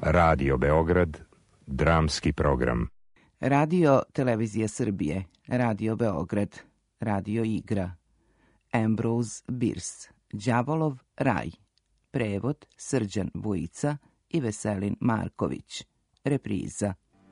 Radio Beograd, dramski program. Radio Televizija Srbije, Radio Beograd, Radio Igra, Ambrose Bierce, Đavolov raj, prevod Srđan Vujica i Veselin Marković, repriza.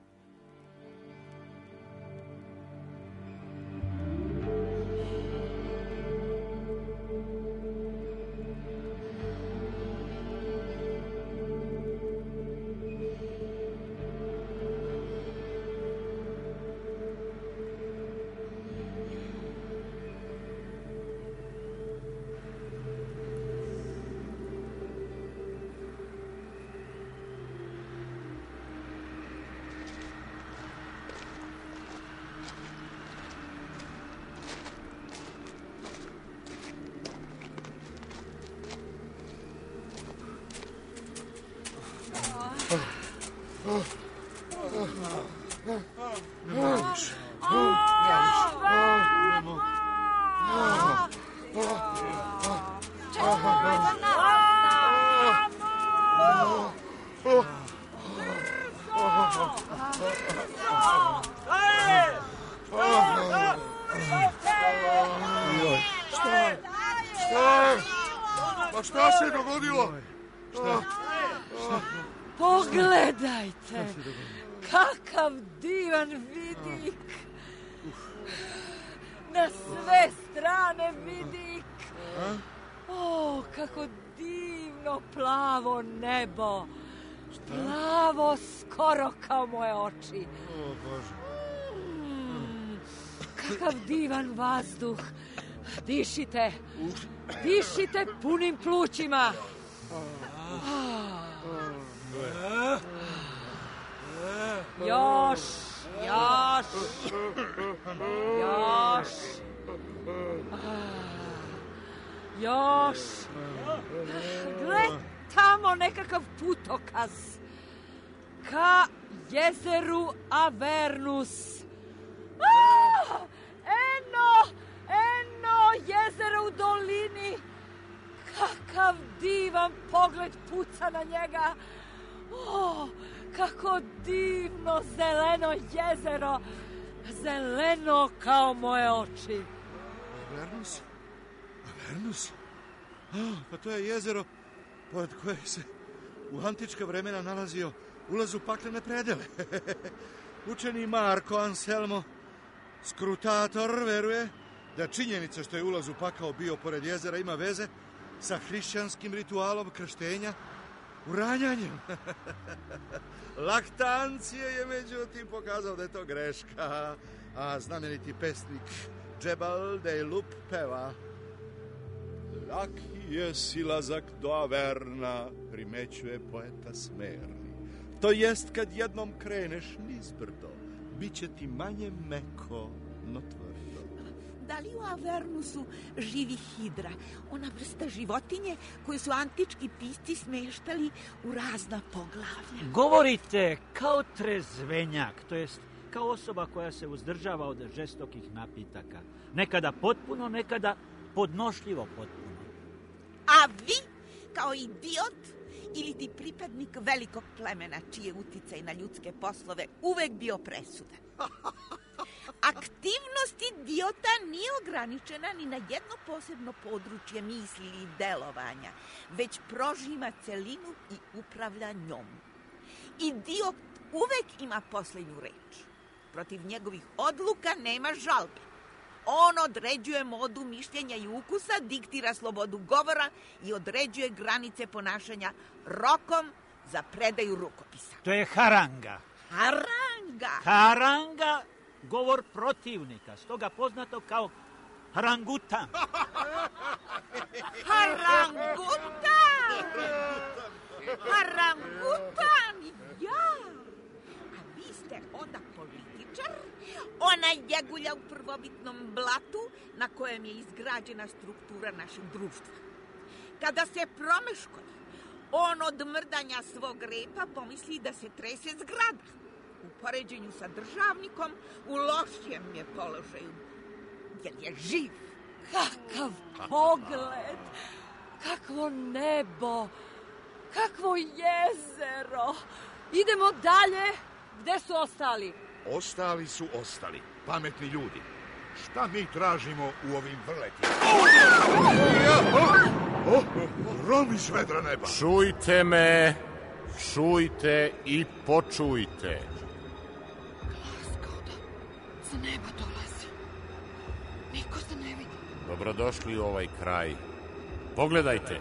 Šta se dogodilo? Pogledajte, kakav divan vidik. Na sve strane vidik. O, kako divno plavo nebo. Plavo skoro kao moje oči. O, Bože. Kakav divan vazduh. Dišite. Dišite punim plućima. Još. Gle, tamo nekakav putokaz. Ka jezeru Avernus. Eno, jezero u dolini. Kakav divan pogled puca na njega. O, kako divno zeleno jezero. Zeleno kao moje oči. Avernus? Pa to je jezero pored koje se u antička vremena nalazio ulaz u paklene predele. Učeni Marko Anselmo Skrutator veruje da činjenica što je ulaz u pakao bio pored jezera ima veze sa hrišćanskim ritualom krštenja uranjanjem. Laktancije je međutim pokazao da je to greška, a znameniti pesnik Džebal Dejlup peva: laki je silazak do Averna, primećuje poeta smerni. To jest kad jednom kreneš nizbrdo, bit će ti manje meko, no tvrdo. Da li u Avernusu živi hidra, ona vrsta životinje koju su antički pisci smeštali u razna poglavlja? Govorite kao trezvenjak, to jest kao osoba koja se uzdržava od žestokih napitaka. Nekada potpuno, nekada podnošljivo potpuno. A vi, kao idiot ili ti pripadnik velikog plemena čiji je uticaj na ljudske poslove uvek bio presudan. Aktivnost idiota nije ograničena ni na jedno posebno područje misli i delovanja, već prožima celinu i upravlja njom. Idiot uvek ima poslednju reč. Protiv njegovih odluka nema žalbe. On određuje modu mišljenja i ukusa, diktira slobodu govora i određuje granice ponašanja rokom za predaju rukopisa. To je haranga. Haranga, govor protivnika, stoga poznato kao harangutan. Harangutan, ja! A vi ste onda političar? Ona jegulja u prvobitnom blatu na kojem je izgrađena struktura našeg društva. Kada se promeškolji, on od mrdanja svog repa pomisli da se trese zgrada. U poređenju sa državnikom u lošijem je položaju, jer je živ. Kakav pogled, kakvo nebo, Kakvo jezero! Idemo dalje. Gde su ostali? Ostali su ostali. Pametni ljudi. Šta mi tražimo u ovim vrletima? Grom iz vedra neba. Čujte me, čujte i počujte. Glas kao da sa neba dolazi. Niko se ne vidi. Dobrodošli u ovaj kraj. Pogledajte.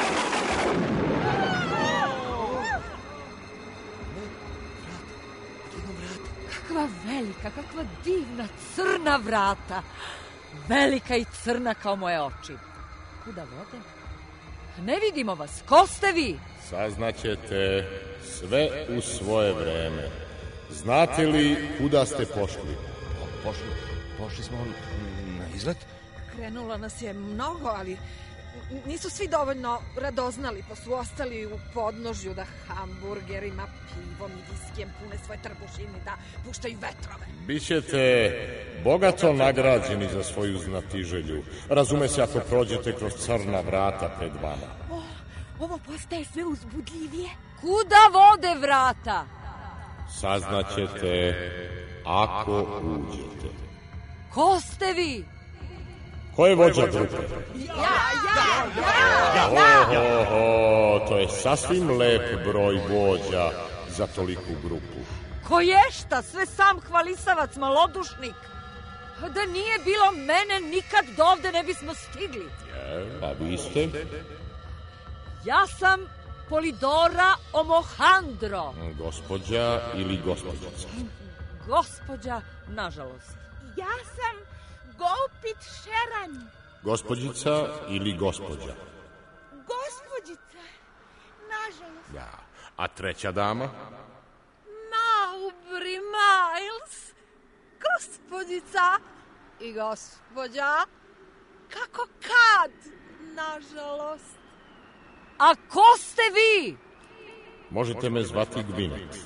Kakva velika, kakva divna crna vrata. Velika i crna kao moje oči. Kuda vode? Ne vidimo vas. Ko ste vi? Saznaćete sve u svoje vreme. Znate li kuda ste pošli? Pošli smo na izlet. Krenulo nas je mnogo, ali nisu svi dovoljno radoznali, pa su ostali u podnožju da hamburgerima, pivom i viskijem pune svoje trbušine, da puštaju vetrove. Bićete bogato nagrađeni za svoju znatiželju. Razume se ako prođete kroz crna vrata pred vama. Ovo postaje sve uzbudljivije. Kuda vode vrata? Saznaćete ako uđete. Ko ste vi? Ko je vođa grupe? To je sasvim lep broj vođa za toliku grupu. Ko je šta? Sve sam hvalisavac, malodušnik. Da nije bilo mene, nikad dovde ne bismo stigli. A vi ste? Ja sam Polidora Omohandro. Gospođa ili gospođica? Gospođa, nažalost. Ja sam Golpit Šeran. Gospođica ili gospođa? Gospođica, nažalost. Ja. A treća dama? Maubrey Miles, gospođica i gospođa. Kako kad, nažalost. A ko ste vi? Možete me zvati Gvinet.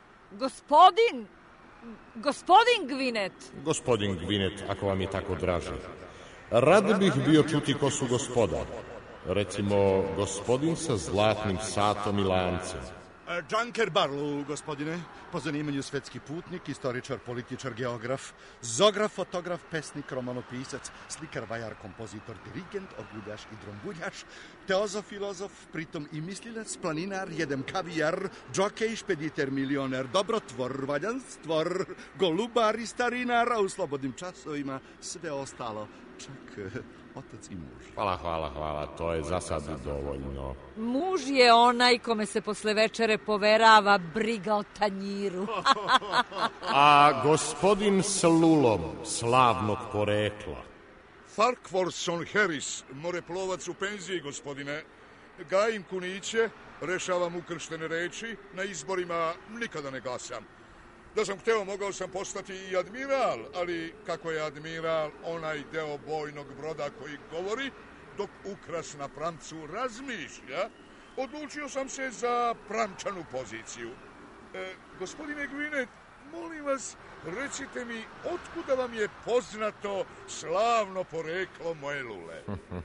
Gospodin Gvinet. Gospodin Gvinet, ako vam je tako draže. Rad bih bio čuti ko su gospoda. Recimo, gospodin sa zlatnim satom i lancem. Junker Barlow, gospodine. Po zanimanju svetski putnik, istoričar, političar, geograf, zograf, fotograf, pesnik, romanopisac, slikar, vajar, kompozitor, dirigent, oguljaš i drombuljaš, teozof, filozof, pritom i mislilac, planinar, jedem kavijar, džokej, špediter, milioner, dobrotvor, valjanstvor, golubar i starinar, a u slobodnim časovima sve ostalo, čak otac i muž. Hvala, to je za sad dovoljno. Muž je onaj kome se posle večere poverava briga o tanjiru. A gospodin s lulom, slavnog porekla? Farquharson Harris, moreplovac u penziji, gospodine. Gajim kuniće, rešavam ukrštene reči, na izborima nikada ne glasam. Da sam hteo, mogao sam postati i admiral, ali kako je admiral onaj deo bojnog broda koji govori, dok ukras na pramcu razmišlja, odlučio sam se za pramčanu poziciju. Gospodine Gvinet, molim vas, recite mi, otkuda vam je poznato slavno poreklo moje lule?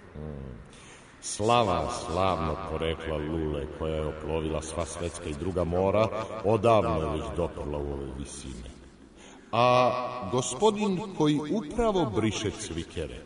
Slavno porekla lule koja je oplovila sva svetska i druga mora, odavno je već doprla u ove visine. A gospodin koji upravo briše cvikere?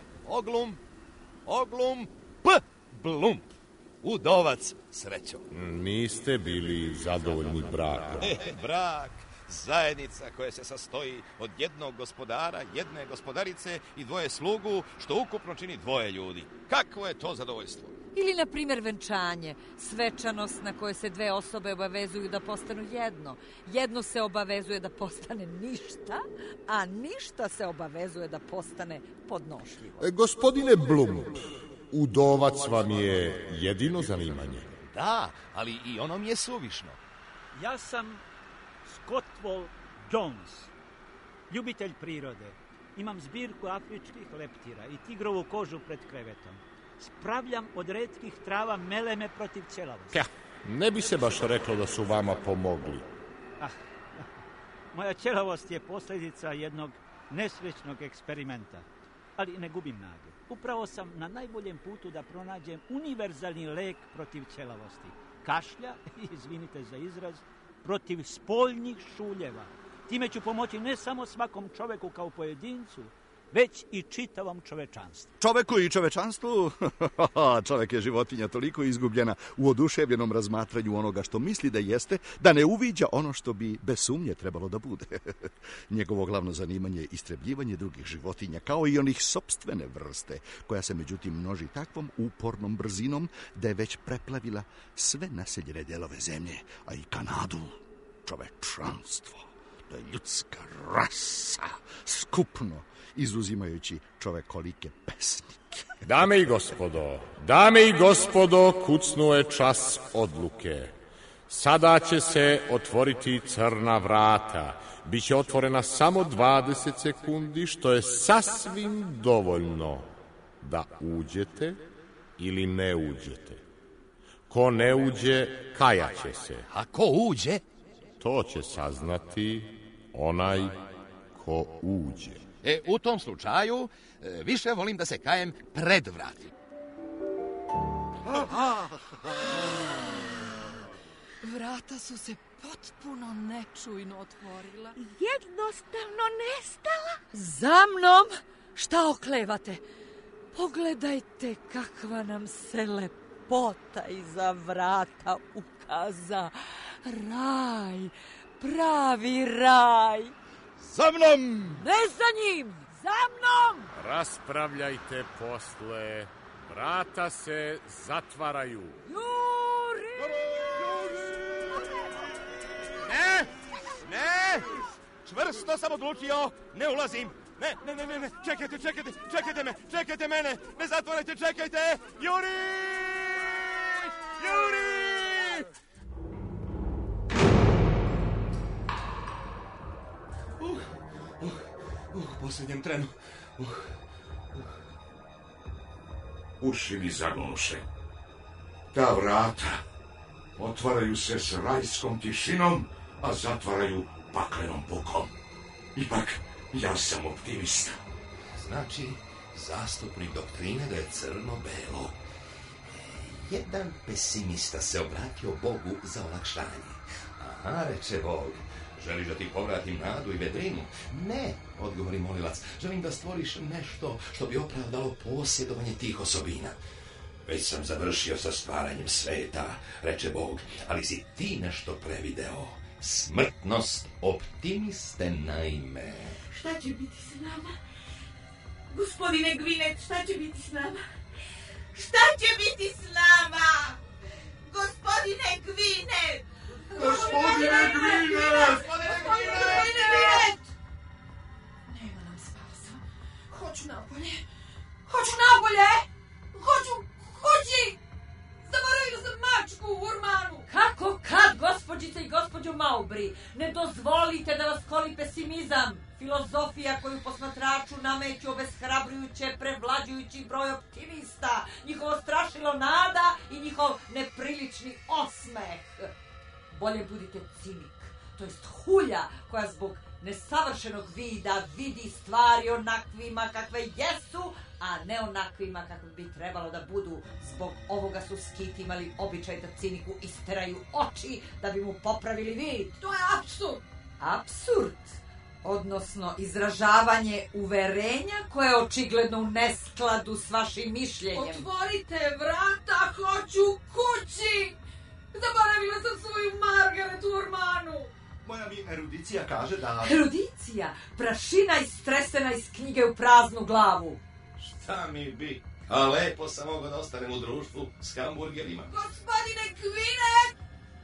Oglum, blum, udovac srećom. Niste bili zadovoljni brakom? Brak, zajednica koja se sastoji od jednog gospodara, jedne gospodarice i dvoje slugu, što ukupno čini dvoje ljudi. Kakvo je to zadovoljstvo? Ili, na primjer, venčanje, svečanost na koje se dve osobe obavezuju da postanu jedno. Jedno se obavezuje da postane ništa, a ništa se obavezuje da postane podnošljivo. Gospodine Blum, udovac vam je jedino zanimanje. Da, ali i ono mi je suvišno. Ja sam Scottwall Jones, ljubitelj prirode. Imam zbirku afričkih leptira i tigrovu kožu pred krevetom. Spravljam od retkih trava meleme protiv ćelavosti. Ne bi se baš reklo da su vama pomogli. Moja ćelavost je posljedica jednog nesrećnog eksperimenta, ali ne gubim nade. Upravo sam na najboljem putu da pronađem univerzalni lek protiv ćelavosti. kašlja, izvinite za izraz, protiv spoljnih šuljeva. Time ću pomoći ne samo svakom čoveku kao pojedincu, već i čitavom čovečanstvu. Čoveku i čovečanstvu? Čovek je životinja toliko izgubljena u oduševljenom razmatranju onoga što misli da jeste, da ne uviđa ono što bi bez sumnje trebalo da bude. Njegovo glavno zanimanje je istrebljivanje drugih životinja, kao i onih sopstvene vrste, koja se međutim množi takvom upornom brzinom da je već preplavila sve naseljene delove zemlje, a i Kanadu. Čovečanstvo, to je ljudska rasa, skupno, izuzimajući čovekolike pesnike. Dame i gospodo, kucnuo je čas odluke. Sada će se otvoriti crna vrata. Biće otvorena samo 20 sekundi, što je sasvim dovoljno da uđete ili ne uđete. Ko ne uđe, kajaće se. A ko uđe? To će saznati onaj ko uđe. U tom slučaju, više volim da se kajem pred vrati. Vrata su se potpuno nečujno otvorila. Jednostavno nestala. Za mnom? Šta oklevate? Pogledajte kakva nam se lepota iza vrata ukaza. Raj, pravi raj. Za mnom! Ne za njim! Za mnom! Raspravljajte posle. Vrata se zatvaraju. Juri! Ne! Čvrsto sam odlučio, ne ulazim. Ne, čekajte mene. Ne zatvorajte, čekajte. Juri! U posljednjem trenu. Uši mi zagluše. Ta vrata otvaraju se s rajskom tišinom, a zatvaraju paklenom bukom. Ipak, ja sam optimista. Znači, zastupnik doktrine da je crno-belo. Jedan pesimista se obratio Bogu za olakšanje. Aha, reče Bog, želiš da ti povratim nadu i vedrinu? Ne, odgovori molilac, želim da stvoriš nešto što bi opravdalo posjedovanje tih osobina. Već sam završio sa stvaranjem sveta, reče Bog, ali si ti nešto prevideo. Smrtnost optimiste naime. Šta će biti s nama? Gospodine Gvinet, šta će biti s nama? Šta će biti s nama? Gospodine Gvinet! Gospodine Gvinet! Nema nam spasa. Hoću napolje. Hoću kući. Zaboravila sam mačku u urmanu. Kako kad, gospođice i gospođo Maubri? Ne dozvolite da vas koli pesimizam. Filozofija koju posmatraču nameću obeshrabrujuće, prevlađujući broj optimista, njihovo strašilo nada i njihov neprilični osmeh. Bolje budite cinik, to jest hulja koja zbog nesavršenog vida vidi stvari onakvima kakve jesu, a ne onakvima kakve bi trebalo da budu. Zbog ovoga su skiti imali običaj da ciniku isteraju oči da bi mu popravili vid. To je apsurd. Apsurd, odnosno izražavanje uverenja koje je očigledno u neskladu s vašim mišljenjem. Otvorite vrata, hoću kući. Zaboravila sam svoju Margaret u urmanu. Moja mi erudicija kaže da... Erudicija? Prašina istresena iz knjige u praznu glavu. Šta mi bi? A lepo sam mogao da ostanem u društvu s hamburgerima. Gospodine Gvinet!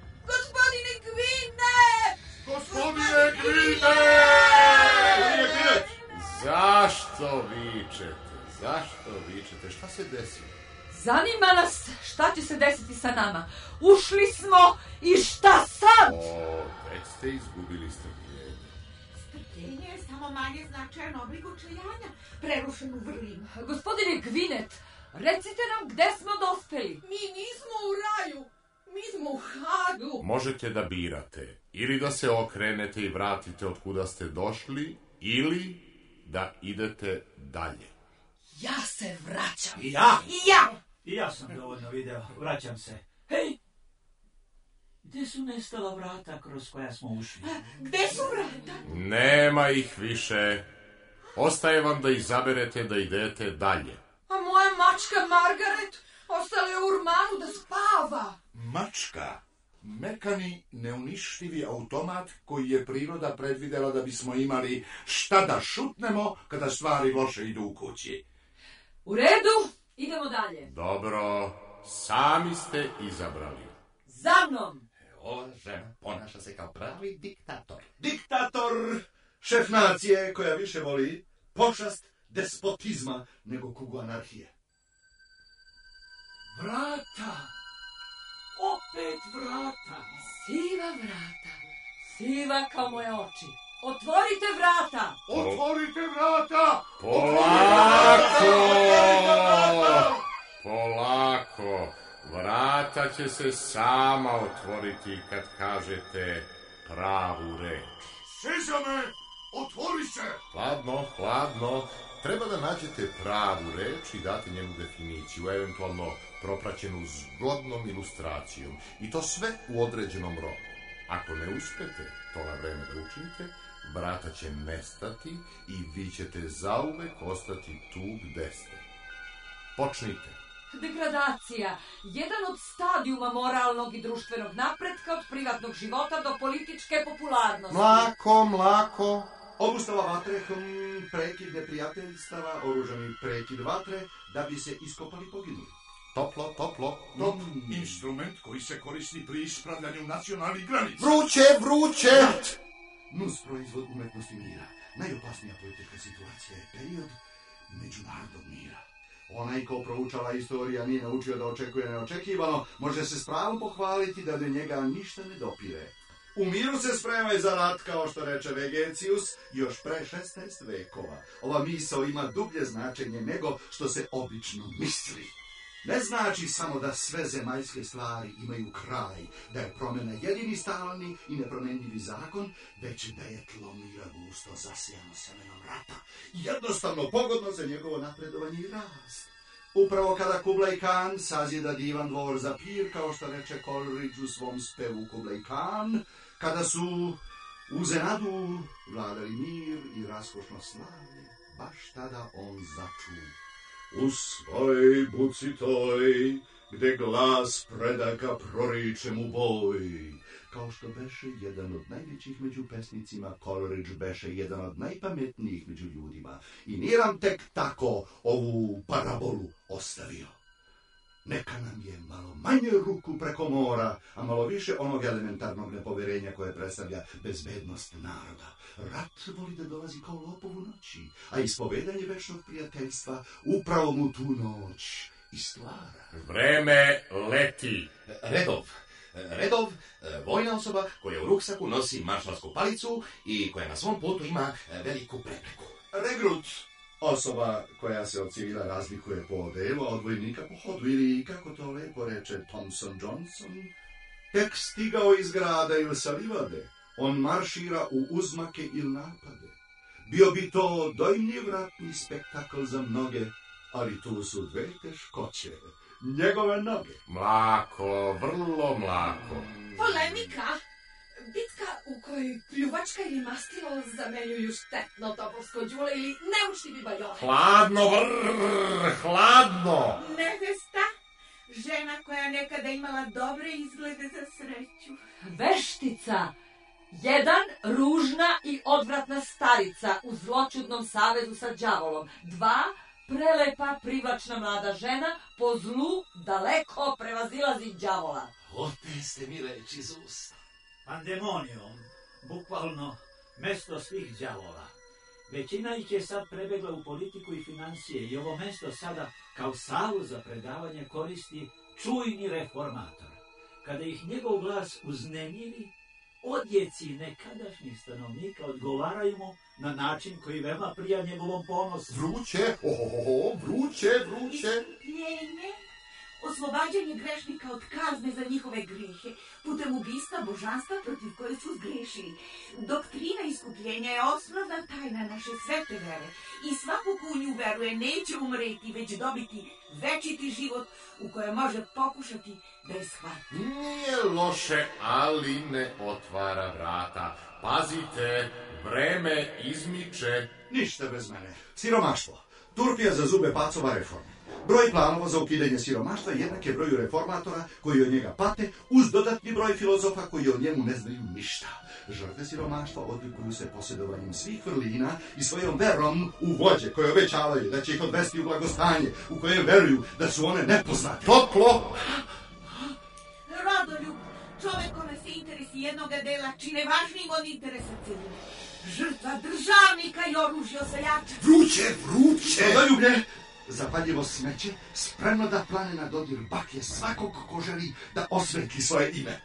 Zašto vičete? Šta se desilo? Zanima nas šta će se desiti sa nama. Ušli smo i šta sad? Već ste izgubili strpljenje. Strpljenje je samo manje značajan oblik očajanja, prerušen u vrlinu. Gospodine Gvinet, recite nam gde smo dospeli. Mi nismo u raju, mi smo u Hadu. Možete da birate, ili da se okrenete i vratite od kuda ste došli, ili da idete dalje. Ja se vraćam. I ja. I ja. I ja sam dovoljno video. Vraćam se. Hej, Gde su nestala vrata kroz koja smo ušli? Gde su vrata? Nema ih više. Ostaje vam da izaberete da idete dalje. A moja mačka Margaret ostala je u urmanu da spava. Mačka, mekani, neuništivi automat koji je priroda predvidela da bismo imali šta da šutnemo kada stvari loše idu u kući. U redu, idemo dalje. Dobro, sami ste izabrali. Za mnom! Ova žena ponaša se kao pravi diktator. Diktator, šef nacije koja više voli pošast despotizma nego kugu anarhije. Vrata! Opet vrata! Siva vrata, siva kao moje oči. Otvorite vrata! Otvorite vrata! Polako! Polako! Vrata će se sama otvoriti kad kažete pravu reč. Sezame, otvori se! Hladno, hladno. Treba da nađete pravu reč i date njenu definiciju, eventualno propraćenu zgodnom ilustracijom. I to sve u određenom roku. Ako ne uspete to na vreme da učinite, vrata će nestati i vi ćete zauvek ostati tu gde ste. Počnite. Degradacija, jedan od stadijuma moralnog i društvenog napretka od privatnog života do političke popularnosti. Mlako. Obustava vatre, prekid neprijateljstava, oružani prekid vatre, da bi se iskopali poginuli. Toplo. Top, instrument koji se koristi pri ispravljanju nacionalnih granica. Vruće! Nus proizvod umetnosti mira. Najopasnija politička situacija je period međunarodnog mira. Onaj ko proučava istorija nije naučio da očekuje neočekivano, može se s pravom pohvaliti da do njega ništa ne dopire. U miru se spremaj za rat, kao što reče Vegetius, još pre 16 vekova. Ova misao ima dublje značenje nego što se obično misli. Ne znači samo da sve zemaljske stvari imaju kraj, da je promjena jedini stalni i nepromenljivi zakon, već da je tlo mira gusto zasijano semenom rata, jednostavno pogodno za njegovo napredovanje i rast. Upravo kada Kublai Khan sazida divan dvor za pir, kao što reče Coleridge u svom spevu Kublai Khan, kada su u Zenadu vladali mir i raskošno slavlje, baš tada on začu. U svoj buci toj, gde glas predaka proriče mu boj. Kao što beše jedan od najvećih među pesnicima, Coleridge beše jedan od najpametnijih među ljudima. I nije nam tek tako ovu parabolu ostavio. Neka nam je malo manje ruku preko mora, a malo više onog elementarnog nepoverenja koje predstavlja bezbednost naroda. Rat voli da dolazi kao lopov u noći, a ispovedanje večnog prijateljstva upravo mu tu noć i stvara. Vreme leti. Redov, vojna osoba koja u ruksaku nosi maršalsku palicu i koja na svom putu ima veliku prepreku. Regrut, osoba koja se od civila razlikuje po odelu, a od vojnika po hodu, ili kako to lepo reče Thompson Johnson, tek stigao iz grada ili sa livade, on maršira u uzmake ili napade. Bio bi to dojmljiv ratni spektakl za mnoge, ali tu su dve teškoće. Njegove noge. Mlako, vrlo mlako. Polemika? Bitka u kojoj pljuvačka ili mastilo zamenjuju štetno topovsko đule ili neučtivi baljone. Hladno! Nevesta, žena koja nekada imala dobre izglede za sreću. Veštica, jedan, ružna i odvratna starica u zločudnom savezu sa đavolom. Dva, prelepa, privlačna mlada žena po zlu daleko prevazilazi đavola. Oteste mi reči iz usta. Pandemonium, bukvalno mesto svih đavola. Većina ih je sad prebegla u politiku i financije i ovo mesto sada kao salu za predavanje koristi čujni reformator. Kada ih njegov glas uznemiri, odjeci nekadašnjih stanovnika odgovaraju mu na način koji veoma prija njegovom ponosu. Vruće. Iskupljenje, oslobađanje grešnika od kazne za njihove grijehe, putem ubistva božanstva protiv koje su zgrešili. Doktrina iskupljenja je osnovna tajna naše svete vere i svako ko u nju veruje neće umreti, već dobiti večiti život u kojem može pokušati da je shvati. Nije loše, ali ne otvara vrata. Pazite, vreme izmiče. Ništa bez mene. Siromaštvo. Turpija za zube pacova reforme. Broj planova za ukidanje siromaštva jednak je broju reformatora koji od njega pate, uz dodatni broj filozofa koji o njemu ne znaju ništa. Žrtve siromaštva odlikuju se posjedovanjem svih vrlina i svojom verom u vođe koje obećavaju da će ih odvesti u blagostanje, u koje veruju da su one nepoznate. Toplo! Rodoljub, čovek kome se interesi jednoga dela čine važnijim od interesa cijeline. Žrtva državnika i oružje osvajača. Vruće! Rodoljublje! Zapaljivo smeće, spremno da plane na dodir baklje svakog ko želi da osvetli svoje ime.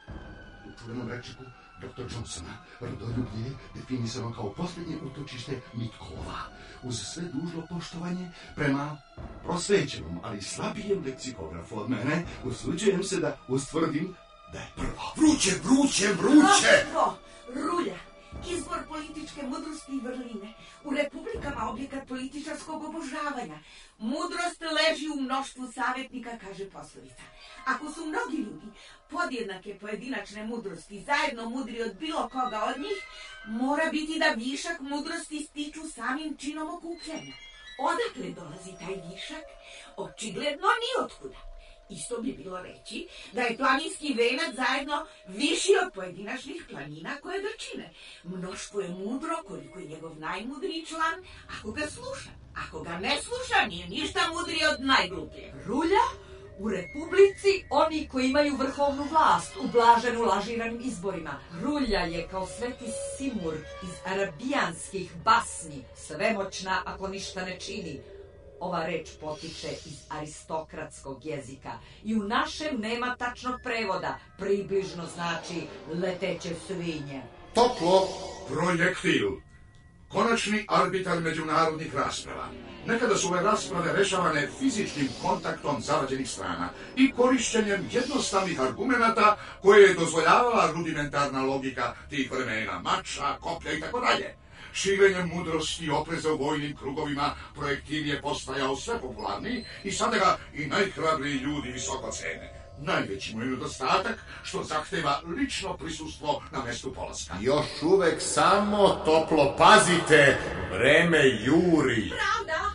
U čuvenom rečniku dr. Johnsona, rodoljublje je definisano kao posljednje utočište mitkova, uz sve dužno poštovanje prema prosvećenom, ali slabijem leksikografu od mene, usuđujem se da ustvrdim da je prvo. Vruće! Prvo, rulja. Izbor političke mudrosti i vrline. U republikama objekat političarskog obožavanja. Mudrost leži u mnoštvu savjetnika, kaže poslovica. Ako su mnogi ljudi podjednake pojedinačne mudrosti zajedno mudri od bilo koga od njih, mora biti da višak mudrosti stiču samim činom okupljanja. Odakle dolazi taj višak? Očigledno ni otkuda. Isto bi bilo reći da je planinski venac zajedno viši od pojedinačnih planina koje ga čine. Mnoštvo je mudro koliko je njegov najmudriji član ako ga sluša. Ako ga ne sluša, nije ništa mudrije od najglupljeg. Rulja? U republici oni koji imaju vrhovnu vlast, ublaženu lažiranim izborima. Rulja je kao sveti Simur iz arabijanskih basni, svemoćna ako ništa ne čini. Ova reč potiče iz aristokratskog jezika i u našem nema tačnog prevoda, približno znači leteće svinje. Toplo, projektil. Konačni arbitar međunarodnih rasprava. Nekada su ove rasprave rešavane fizičkim kontaktom zarađenih strana i korišćenjem jednostavnih argumenata koje je dozvoljavala rudimentarna logika tih vremena, mača, koplja i tako dalje. Širenjem mudrosti i opreza u vojnim krugovima projektil je postajao sve popularniji i sada ga i najhrabriji ljudi visoko cene. Najveći mu je nedostatak što zahteva lično prisustvo na mestu polaska. Još uvek samo toplo, pazite, vreme juri. Pravda!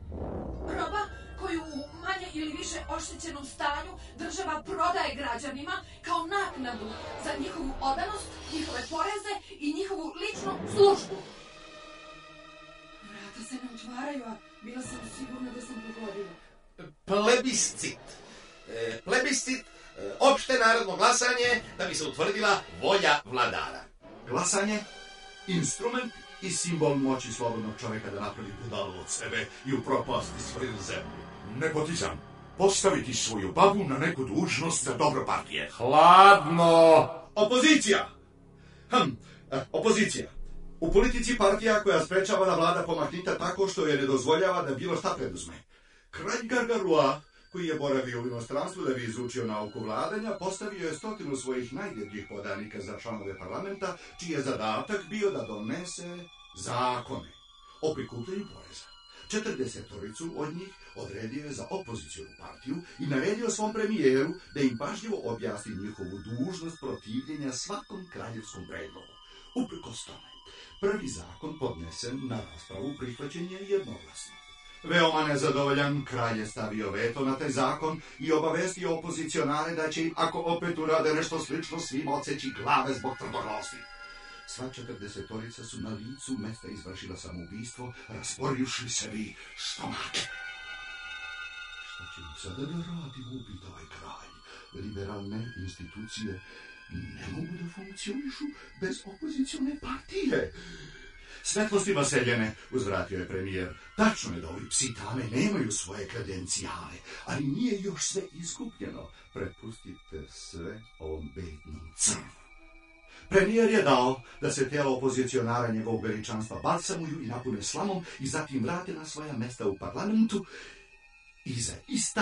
Roba koju u manje ili više oštećenom stanju država prodaje građanima kao naknadu za njihovu odanost, njihove poreze i njihovu ličnu službu. Vrata se ne otvaraju, a bila sam sigurna da sam pogodila. Plebiscit. Plebiscit, opšte narodno glasanje da bi se utvrdila volja vladara. Glasanje, instrument i simbol moći slobodnog čovjeka da napravi budalu od sebe i upropasti svoju zemlju. Nepotizam. Postaviti svoju babu na neku dužnost za dobro partije. Hladno! Opozicija! Opozicija. U politici partija koja sprečava da vlada pomahnita tako što je ne dozvoljava da bilo šta preduzme. Kralj Gargarua, koji je boravio u inostranstvu da bi izučio nauku vladanja, postavio je 100 svojih najdebljih podanika za članove parlamenta, čiji je zadatak bio da donese zakone o prikupljanju poreza. 40 od njih odredio je za opozicijonu partiju i naredio svom premijeru da im pažljivo objasni njihovu dužnost protivljenja svakom kraljevskom predlogu. Uprkos tome, prvi zakon podnesen na raspravu prihvaćen je jednoglasno. Veoma nezadovoljan, kralj je stavio veto na taj zakon i obavestio opozicionare da će im, ako opet urade nešto slično, svim odseći glave zbog tvrdoglavnosti. Sva 40 su na licu mesta izvršila samoubistvo, rasporivši sebi stomake. Šta će im sada da radi, ubiti ovaj kralj? Liberalne institucije ne mogu da funkcionišu bez opozicione partije. Svetlosti vaseljene, uzvratio je premijer. Tačno je da ovi psi tame nemaju svoje kredencijale, ali nije još sve izgubljeno. Prepustite sve ovom bednom crvu. Premijer je dao da se tijela opozicionara njegovog veličanstva balsamuju i napune slamom i zatim vrate na svoja mesta u parlamentu i za ista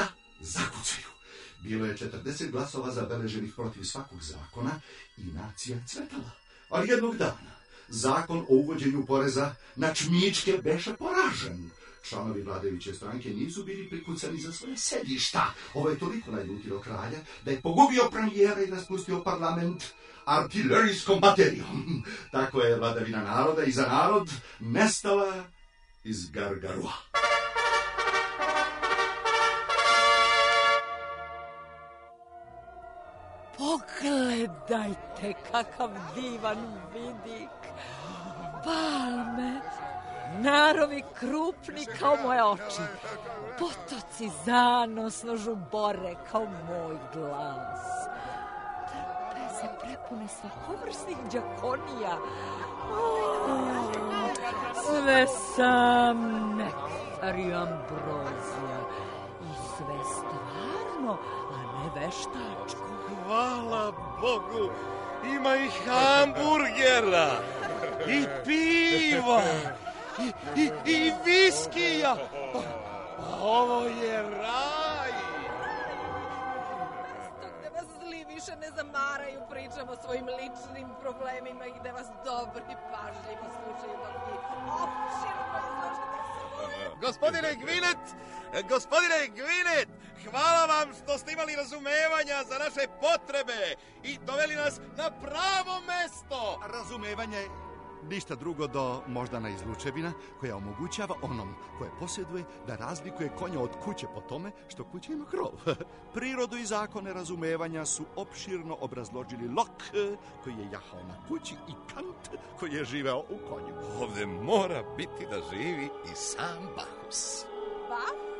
zakucaju. Bilo je 40 glasova zabeleženih protiv svakog zakona i nacija cvetala. Ali jednog dana zakon o uvođenju poreza na čmičke beše poražen. Članovi vladajuće stranke nisu bili prikucani za svoje sedišta. Ovo je toliko naljutilo kralja da je pogubio premijera i raspustio parlament artilerijskom baterijom. Tako je vladavina naroda i za narod nestala iz Gargarua. Pogledajte kakav divan vidik. Palme, narovi krupni kao moje oči, potoci zanosno žubore kao moj glas. Trpeze prepune svakovrsnih đakonija. Sve sam nektar i ambrozija i sve stvarno, a ne veštačko. Hvala Bogu, ima i hamburgera, i piva, i viskija. Ovo je raj. Gde vas zli više ne zamaraju pričam o svojim ličnim problemima i gde vas dobri pažljivo slušaju dok vi opširno izlažete svoje. Gospodine Gvinet, hvala vam što ste imali razumevanja za naše potrebe i doveli nas na pravo mesto. Razumevanje ništa drugo do moždana izlučevina koja omogućava onom koje posjeduje da razlikuje konja od kuće po tome što kuća ima krov. Prirodu i zakone razumevanja su opširno obrazložili Locke koji je jahao na kući i Kant koji je živeo u konju. Ovde mora biti da živi i sam Bacchus. Bacchus?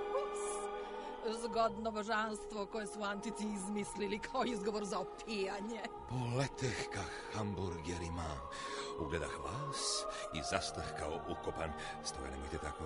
Zgodno božanstvo koje su antici izmislili kao izgovor za opijanje. Poleteh ka hamburgerima, ugledah vas i zastah kao ukopan. Stoga nemojte tako,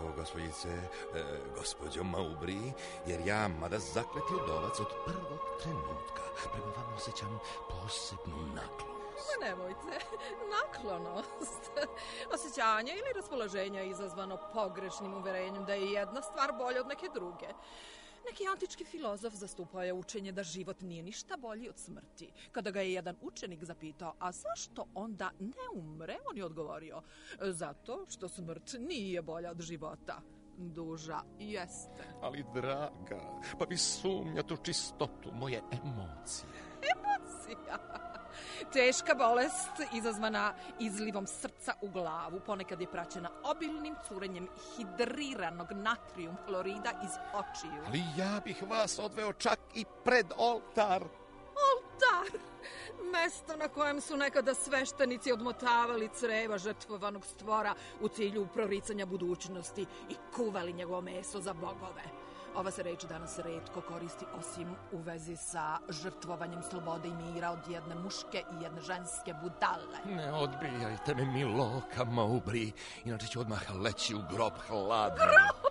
gospođo Mowbray, jer ja, mada zakleti udovac, od prvog trenutka prema vam osjećam posebnu naklonost. Ma nemojte, naklonost. Osjećanje ili raspoloženje izazvano pogrešnim uverenjem da je jedna stvar bolja od neke druge. Neki antički filozof zastupao je učenje da život nije ništa bolji od smrti. Kada ga je jedan učenik zapitao, a zašto onda ne umre, on je odgovorio, zato što smrt nije bolja od života. Duža jeste. Ali, draga, pa vi sumnjate u čistotu moje emocije. Emocija? Teška bolest izazvana izlivom srca u glavu ponekad je praćena obilnim curenjem hidriranog natrijum hlorida iz očiju. Ali ja bih vas odveo čak i pred oltar. Oltar? Mesto na kojem su nekada sveštenici odmotavali creva žrtvovanog stvora u cilju proricanja budućnosti i kuvali njegovo meso za bogove. Ova se reč danas retko koristi osim u vezi sa žrtvovanjem slobode i mira od jedne muške i jedne ženske budale. Ne odbijajte me, Miloka Mowbray, inače ću odmah leći u grob hladno. Grob?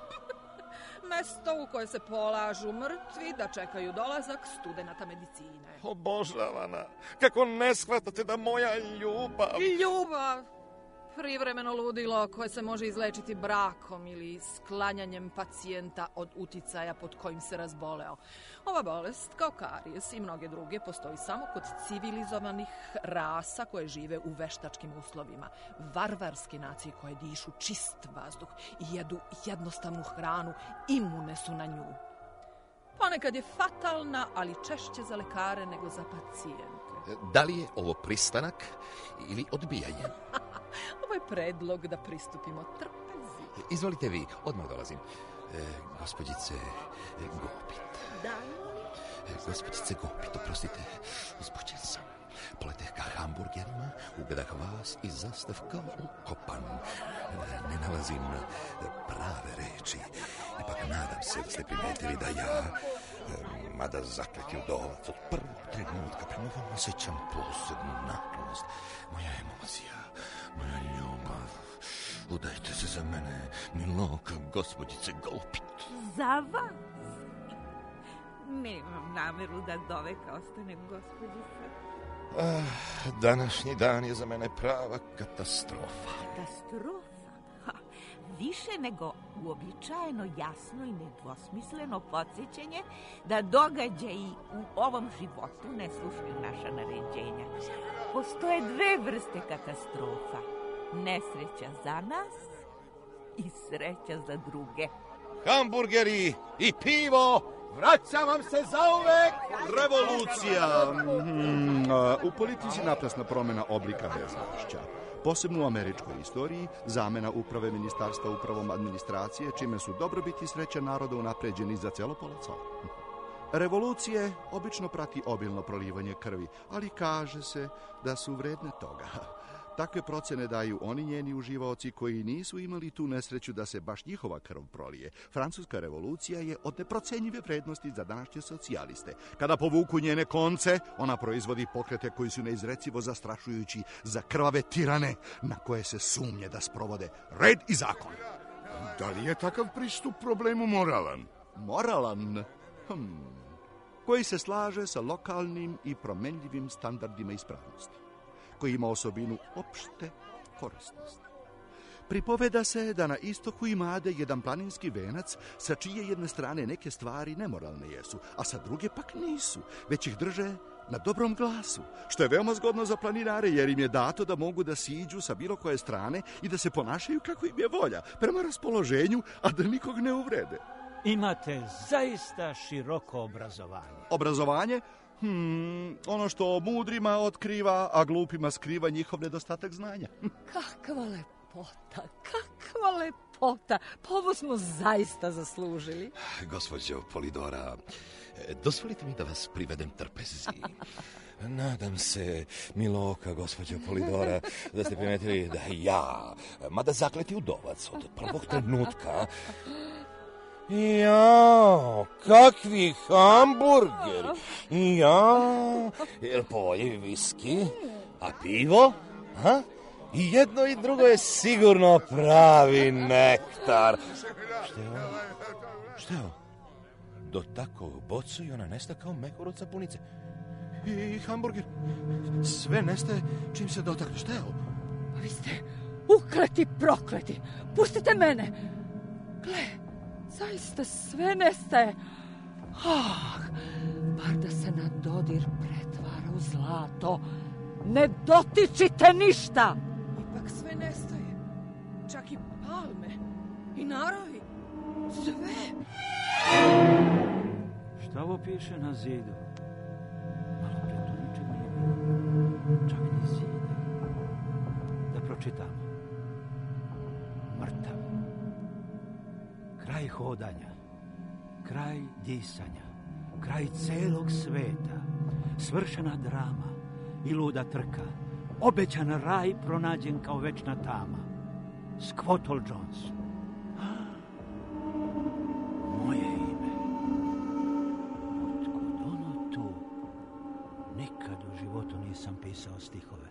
Mesto u koje se polažu mrtvi da čekaju dolazak studenata medicine. Obožavana, kako ne shvatate da moja ljubav... Ljubav? Privremeno ludilo koje se može izlečiti brakom ili sklanjanjem pacijenta od uticaja pod kojim se razboleo. Ova bolest, kao karijes i mnoge druge, postoji samo kod civilizovanih rasa koje žive u veštačkim uslovima. Varvarske nacije koje dišu čist vazduh i jedu jednostavnu hranu, imune su na nju. Ponekad je fatalna, ali češće za lekare nego za pacijente. Da li je ovo pristanak ili odbijanje? Ovo je predlog da pristupimo trpezi. Izvolite vi, odmah dolazim. Gospođice Gopit. Da. Gospođice Gopit, oprostite, uzbuđen sam. Poleteh ka hamburgerima, ugledah vas i zastav kao ukopan. Ne nalazim prave reči. Ipak nadam se da ste primetili da ja, mada zakleti udovac, od prvog trenutka prema vam osjećam posebnu naklonost. Moja emocija, moja ljubav. Udajte se za mene, Miloka, gospođice Gopit. Za vas? Nemam nameru da doveka ostanem gospođice. Današnji dan je za mene prava katastrofa. Katastrofa? više nego uobičajeno jasno i nedvosmisleno podsjećanje da događaji u ovom životu ne slušaju naša naređenja. Postoje dve vrste katastrofa. Nesreća za nas i sreća za druge. Hamburgeri i pivo, vraćam vam se zauvek. Revolucija. U politici naprasna promjena oblika bezvlašća. Posebno u američkoj istoriji, zamena uprave ministarstva upravom administracije, čime su dobrobit i sreća naroda unapređeni za celo pola. Revolucije obično prati obilno prolivanje krvi, ali kaže se da su vredne toga. Takve procene daju oni njeni uživaoci koji nisu imali tu nesreću da se baš njihova krv prolije. Francuska revolucija je od neprocenjive vrednosti za današnje socijaliste. Kada povuku njene konce, ona proizvodi pokrete koji su neizrecivo zastrašujući za krvave tirane na koje se sumnje da sprovode red i zakon. Da li je takav pristup problemu moralan? Moralan? Koji se slaže sa lokalnim i promenljivim standardima ispravnosti, koji ima osobinu opšte korisnosti. Pripoveda se da na istoku imade jedan planinski venac sa čije jedne strane neke stvari nemoralne jesu, a sa druge pak nisu, već ih drže na dobrom glasu, što je veoma zgodno za planinare, jer im je dato da mogu da siđu sa bilo koje strane i da se ponašaju kako im je volja, prema raspoloženju, a da nikog ne uvrede. Imate zaista široko obrazovanje. Obrazovanje? Ono što mudrima otkriva, a glupima skriva njihov nedostatak znanja. Kakva lepota. Pa ovo smo zaista zaslužili. Gospođo Polidora, dozvolite mi da vas privedem trpezi. Nadam se, milooka gospođo Polidora, da ste primetili da ja, mada zakleti udovac od prvog trenutka, jao, kakvi hamburgeri, jao, jel poji viski, a pivo, ha? I jedno i drugo je sigurno pravi nektar. Šta je ovo? Do takvog bocu i ona nesta kao mehur od sapunice. I hamburger, sve nestaje čim se dotakne. Šta je ovo? Pa vi ste ukleti prokleti, pustite mene. Gle, zaista sve nestaje. Bar da se na dodir pretvara u zlato. Ne dotičite ništa. Ipak sve nestaje. Čak i palme. I narovi. Sve. Šta ovo piše na zidu? Malo pre to ničega nije bilo. Čak ni zide. Da pročitamo. Mrtav. Kraj hodanja. Kraj disanja. Kraj celog sveta. Svršena drama i luda trka. Obećan raj pronađen kao večna tama. Squattle Jones. Moje ime. Otkud ono tu? Nikad u životu nisam pisao stihove.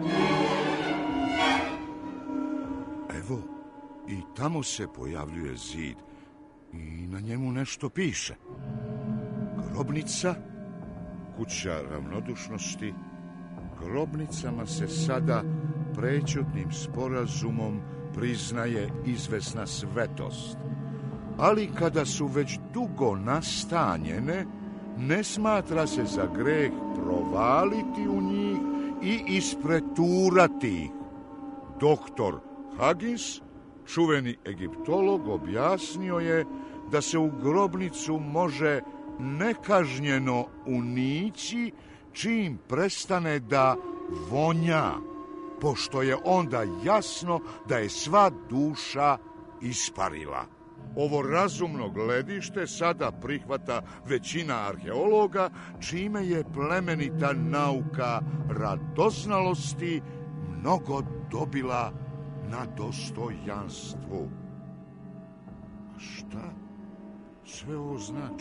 Evo, i tamo se pojavljuje zid i na njemu nešto piše. Grobnica, kuća ravnodušnosti. Grobnicama se sada prećutnim sporazumom priznaje izvesna svetost. Ali kada su već dugo nastanjene, ne smatra se za greh provaliti u njih i ispreturati ih. Doktor Huggins, čuveni egiptolog, objasnio je da se u grobnicu može nekažnjeno unići čim prestane da vonja, pošto je onda jasno da je sva duša isparila. Ovo razumno gledište sada prihvata većina arheologa, čime je plemenita nauka radoznalosti mnogo dobila na dostojanstvu. A šta sve ovo znači?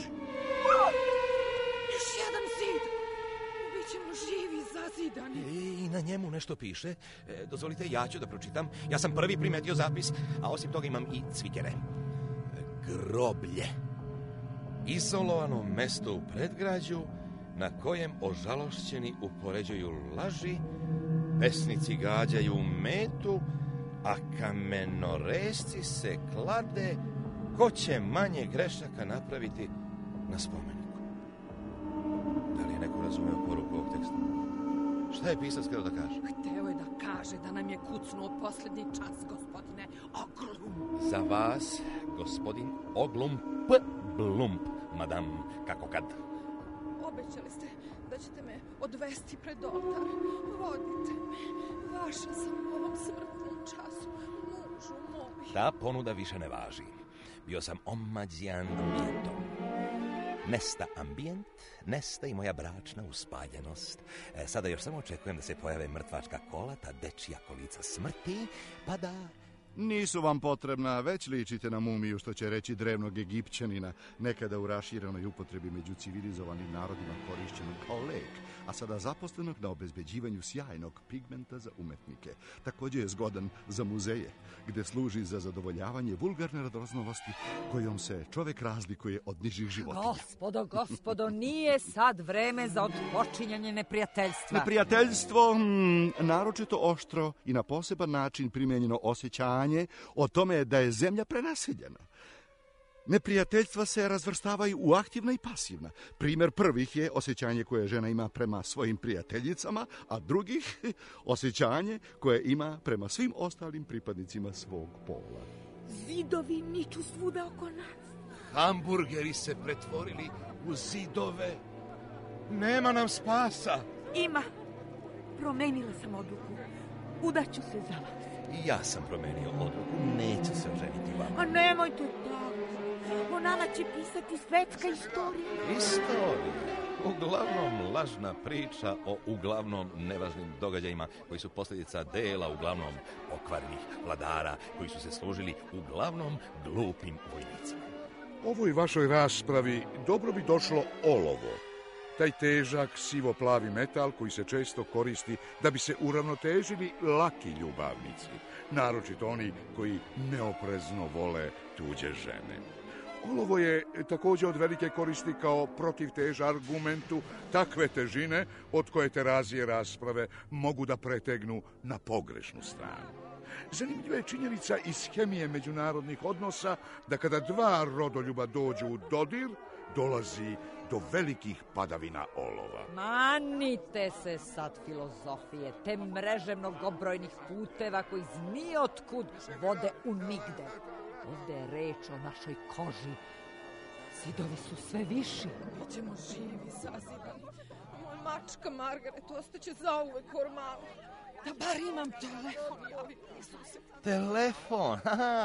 Još jedan zid. Bićemo živi, zazidani. I na njemu nešto piše. Dozvolite, ja ću da pročitam. Ja sam prvi primetio zapis, a osim toga imam i cvikere. Groblje. Izolovano mesto u predgrađu na kojem ožalošćeni upoređuju laži, pesnici gađaju metu, a kamenoresci se klade ko će manje grešaka napraviti na spomeniku. Da li je neko razumeo poruku ovog teksta? Šta je pisac htio da kaže? Hteo je da kaže da nam je kucnuo posljednji čas, gospodine Oglump. Za vas, gospodin Oglump Blump, madam, kako kad. Obećali ste da ćete me odvesti pred oltar. Vodite me. Vaša sam u ovom smrtnom času. Mužu moj. Ta ponuda više ne važi. Bio sam omađijan ambijentom. Nesta ambijent, nesta i moja bračna uspaljenost. Sada još samo očekujem da se pojave mrtvačka kola, ta dečija kolica smrti, pa da... Nisu vam potrebna, već ličite na mumiju, što će reći drevnog Egipćanina, nekada u raširenoj upotrebi među civilizovanim narodima korišćenog kao lek, a sada zaposlenog na obezbeđivanju sjajnog pigmenta za umetnike. Također je zgodan za muzeje, gde služi za zadovoljavanje vulgarne radoznalosti kojom se čovek razlikuje od nižih životinja. Gospodo, nije sad vreme za odpočinjanje neprijateljstva. Neprijateljstvo, naročito oštro i na poseban način primjenjeno osjećanje o tome da je zemlja prenaseljena. Neprijateljstva se razvrstavaju u aktivna i pasivna. Primjer prvih je osjećanje koje žena ima prema svojim prijateljicama, a drugih osjećanje koje ima prema svim ostalim pripadnicima svog pola. Zidovi niču svuda oko nas. Hamburgeri se pretvorili u zidove. Nema nam spasa. Ima. Promenila sam odluku. Udaću se za vas. I ja sam promenio odluku. Neću se oženiti vama. A nemojte tako. O nama će pisati svetska istorija. Istorija? Uglavnom lažna priča o uglavnom nevažnim događajima koji su posljedica dela uglavnom pokvarnih vladara koji su se služili uglavnom glupim vojnicima. Ovoj vašoj raspravi dobro bi došlo olovo. Taj težak, sivo-plavi metal koji se često koristi da bi se uravnotežili laki ljubavnici, naročito oni koji neoprezno vole tuđe žene. Olovo je također od velike koristi kao protivteža argumentu takve težine od koje terazije rasprave mogu da pretegnu na pogrešnu stranu. Zanimljiva je činjenica iz hemije međunarodnih odnosa da kada dva rodoljuba dođu u dodir, dolazi do velikih padavina olova. Manite se sad filozofije, te mreže mnogobrojnih puteva koji ni otkud vode u nigde. Ovde je reč o našoj koži. Zidovi su sve viši. Mi ćemo živi sazidani. Moja mačka Margaret ostaće zauvek u ormaru. Da bar imam telefon, javim Isuse. Telefon,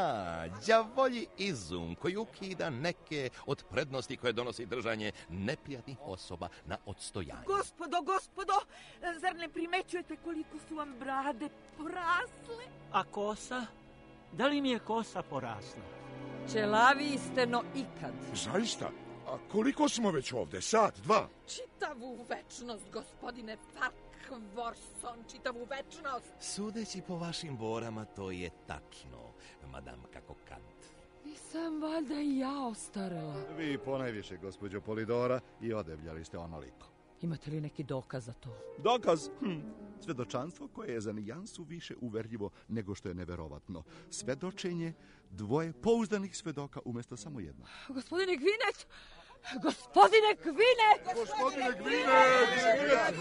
đavolji izum koji ukida neke od prednosti koje donosi držanje neprijatnih osoba na odstojanje. Gospodo, zar ne primećujete koliko su vam brade porasle? A kosa? Da li mi je kosa porasla? Ćelaviji ste no ikad. Zaista? A koliko smo već ovde? Sat, dva? Čitavu večnost, gospodine Farkvorson, čitavu večnost. Sudeći po vašim borama, to je tačno, madam kako kad. Nisam valjda i ja ostarela. Vi ponajviše, gospođo Polidora, i odebljali ste onoliko. Imate li neki dokaz za to? Dokaz? Svedočanstvo koje je za nijansu više uverljivo nego što je neverovatno. Svedočenje dvoje pouzdanih svedoka umjesto samo jedna. Gospodine Gvinet! Gospodine Gvinet! Gospodine Gvinet!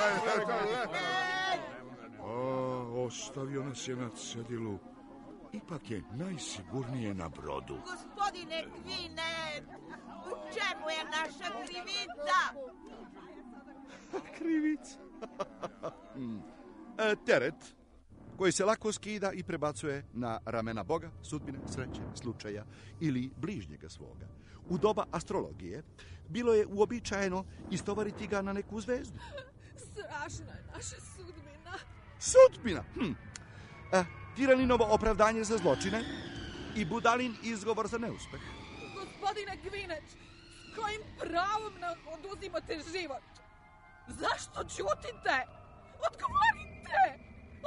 Ostavio nas je na cedilu. Ipak je najsigurnije na brodu. Gospodine Gvinet! U čemu je naša krivica? Krivica? Teret koji se lako skida i prebacuje na ramena Boga, sudbine, sreće, slučaja ili bližnjega svoga. U doba astrologije bilo je uobičajeno istovariti ga na neku zvezdu. Strašna je naša sudbina. Sudbina? Tiraninovo opravdanje za zločine i Budalin izgovor za neuspeh. Gospodine Gvinet, s kojim pravom nam oduzimate život? Zašto ćutite? Odgovorite!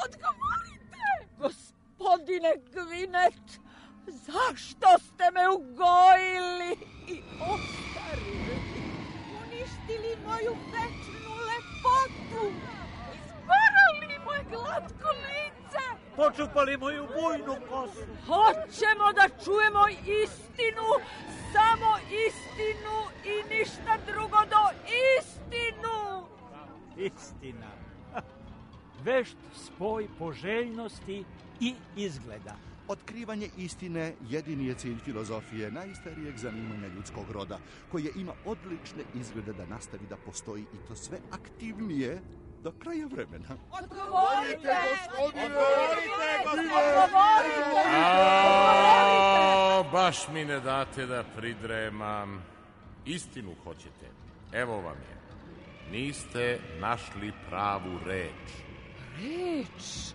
Gospodine Gvinet, zašto ste me ugojili i ostarili? Uništili moju večnu lepotu! Izvarali moje glatko lice! počupali moju bujnu kosu. Hoćemo da čujemo istinu, samo istinu i ništa drugo do istinu. Istina. Vešt spoj poželjnosti i izgleda. Otkrivanje istine jedini je cilj filozofije najstarijeg zanimanja ljudskog roda, koje ima odlične izglede da nastavi da postoji i to sve aktivnije do kraja vremena. Odgovorite, gospodine! Baš mi ne date da pridremam. Istinu hoćete. Evo vam je. Niste našli pravu reč. Reč?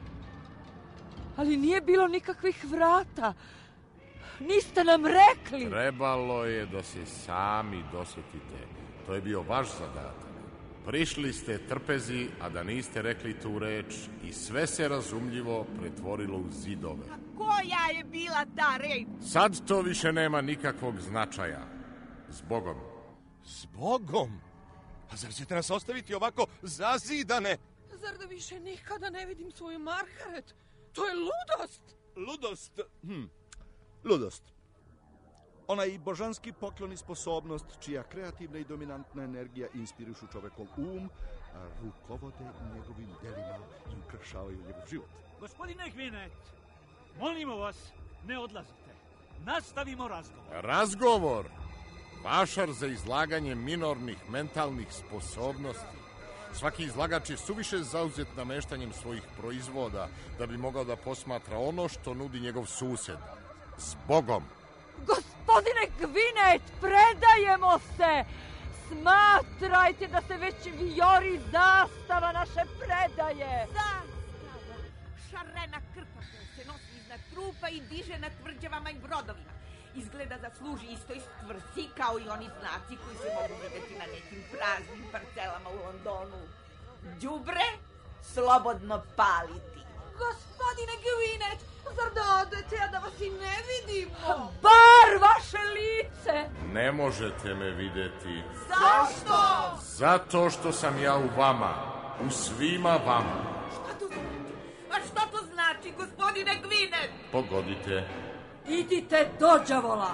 Ali nije bilo nikakvih vrata. Niste nam rekli. Trebalo je da se sami dosetite. To je bio vaš zadatak. Prišli ste trpezi, a da niste rekli tu reč i sve se razumljivo pretvorilo u zidove. A koja je bila ta reč? Sad to više nema nikakvog značaja. Zbogom. Zbogom? A zar ćete nas ostaviti ovako zazidane? Zar da više nikada ne vidim svoju Margaret? To je ludost! Ludost? Ludost. Onaj božanski poklon i sposobnost čija kreativna i dominantna energija inspirišu čovekov a rukovode njegovim delima i ukrašavaju njegov život. Gospodine Gvinet, molimo vas, ne odlazite. Nastavimo razgovor. Razgovor? Vašar za izlaganje minornih mentalnih sposobnosti. Svaki izlagač je suviše zauzet nameštanjem svojih proizvoda da bi mogao da posmatra ono što nudi njegov sused. Zbogom! Gospodine Gvinet, predajemo se! Smatrajte da se već vijori zastava naše predaje! Zastava! Šarena krpa koja se nosi iznad trupa i diže na tvrđavama i brodovima. Izgleda da služi istoj stvrsi kao i oni znaci koji se mogu vidjeti na nekim praznim parcelama u Londonu. Đubre, slobodno paliti. Gospodine Gvinet, zar da odete, a da vas i ne vidimo? Bar vaše lice! Ne možete me videti. Zašto? Zato što sam ja u vama. U svima vama. Šta to znači? A šta to znači, gospodine Gvinet? Pogodite. Idite do đavola!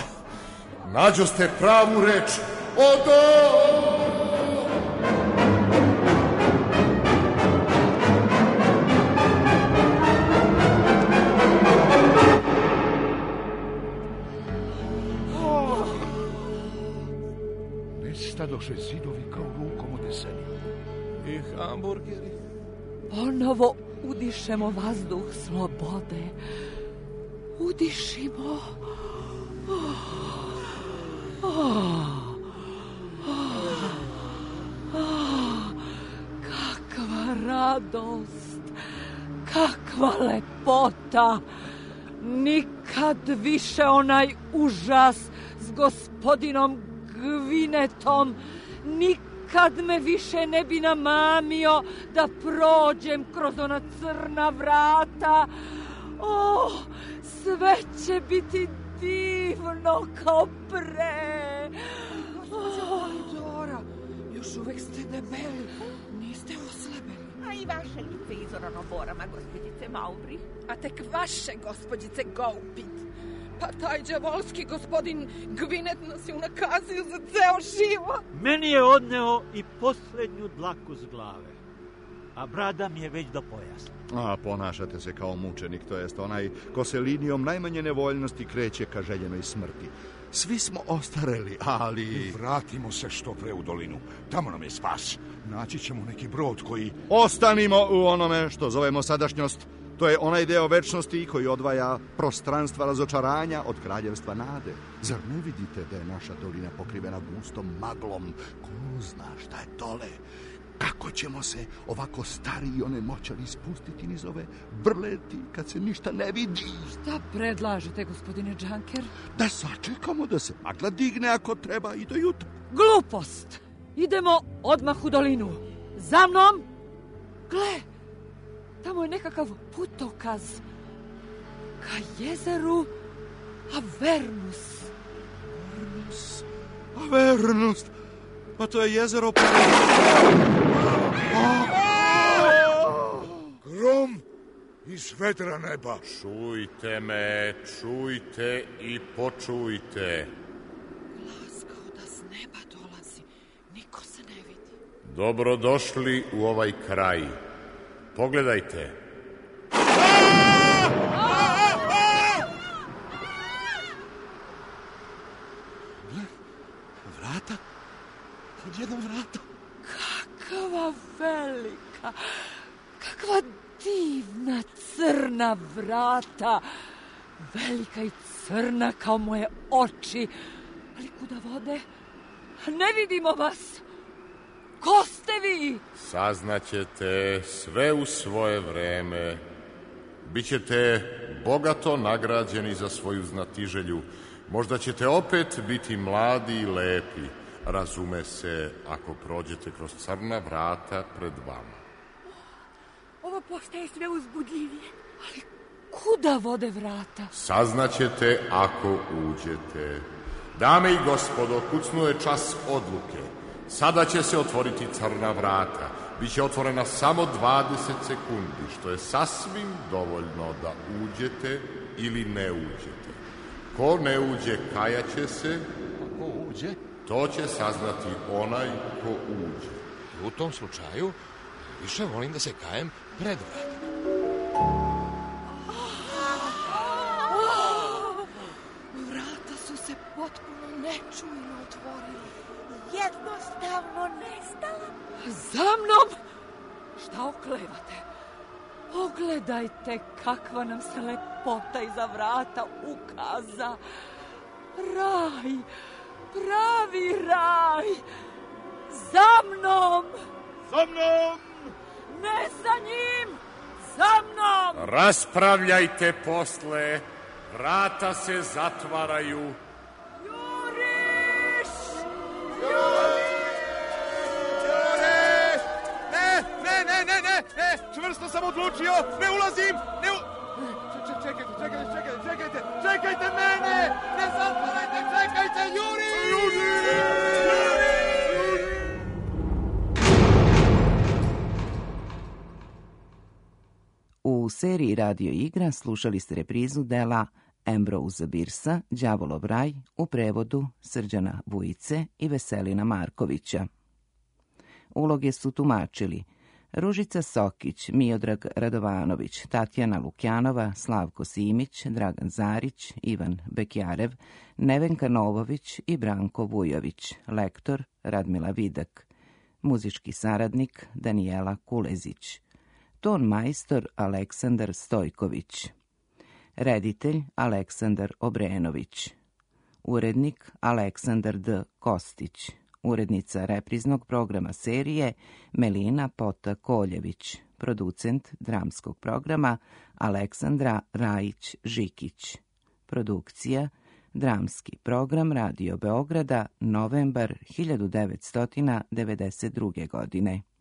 Nađoste pravu reč. Odo! Nestadoše zidovi kao rukom odneseni. I hamburgeri. Ponovo udišemo vazduh slobode. Udišimo. Kakva radost, kakva lepota. Nikad više onaj užas s gospodinom Gvinetom. Nikad me više ne bi namamio da prođem kroz ona crna vrata. Sve će biti divno kao pre. Gospođo Polidora, još uvek ste debeli, niste oslabeli. A i vaše lice izorano borama, gospođice Mowbray. A tek vaše, gospođice Goupit. Pa taj đavolski gospodin Gvinet nas je unakazio za ceo život. Meni je odneo i posljednju dlaku s glave, a brada mi je već do pojasa. Ponašate se kao mučenik, to jest onaj ko se linijom najmanje nevoljnosti kreće ka željenoj smrti. Svi smo ostareli, ali... Vratimo se što pre u dolinu. Tamo nam je spas. Naći ćemo neki brod koji... Ostanimo u onome što zovemo sadašnjost. To je onaj deo večnosti koji odvaja prostranstva razočaranja od kraljevstva nade. Zar ne vidite da je naša dolina pokrivena gustom maglom? Ko zna šta je dole? Kako ćemo se ovako stari i onemoćali spustiti niz ove brleti kad se ništa ne vidi? Šta predlažete, gospodine Junker? Da sačekamo da se magla digne ako treba i do jutra. Glupost! Idemo odmah u dolinu. Za mnom! Gle, tamo je nekakav putokaz ka jezeru Avernus. Avernus? Pa to je jezero... Grom! iz vedra neba. Čujte me, čujte i počujte. Glas kao da s neba dolazi, niko se ne vidi. Dobrodošli u ovaj kraj. Pogledajte. Vrata? Odjednom vrata. Kakva velika, kakva divna crna vrata. Velika i crna kao moje oči. Ali kuda vode? Ne vidimo vas. Ko ste vi? Saznaćete sve u svoje vreme. Bićete bogato nagrađeni za svoju znatiželju. Možda ćete opet biti mladi i lepi. Razume se, ako prođete kroz crna vrata pred vama. Ovo postaje sve uzbudljivije. Ali kuda vode vrata? Saznaćete ako uđete. Dame i gospodo, kucnuo je čas odluke. Sada će se otvoriti crna vrata. Biće otvorena samo 20 sekundi, što je sasvim dovoljno da uđete ili ne uđete. Ko ne uđe, kajaće se. A ko uđe? To će saznati onaj ko uđe. U tom slučaju, više volim da se kajem pred vratima. Vrata su se potpuno nečujno otvorila. Jednostavno nestala. Za mnom! Šta oklevate? Pogledajte kakva nam se lepota iza vrata ukaza. Raj, pravi raj. Za mnom! Za mnom! Ne za njim! Za mnom! Raspravljajte posle. Vrata se zatvaraju. Juriš! Ne, čvrsto sam odlučio, ne ulazim, čekajte mene, ne zatvarajte, čekajte, Juri! U seriji Radio igra slušali ste reprizu dela Ambrose Birsa, Đavolov raj, u prevodu Srđana Vujice i Veselina Markovića. Uloge su tumačili Ružica Sokić, Miodrag Radovanović, Tatjana Lukjanova, Slavko Simić, Dragan Zarić, Ivan Bekjarev, Nevenka Novović i Branko Vujović, lektor Radmila Vidak, muzički saradnik Danijela Kulezić, ton majstor Aleksandar Stojković, reditelj Aleksandar Obrenović, urednik Aleksandar D. Kostić, urednica repriznog programa serije Melina Pota-Koljević, producent dramskog programa Aleksandra Rajić-Žikić, produkcija Dramski program Radio Beograda, novembar 1992. godine.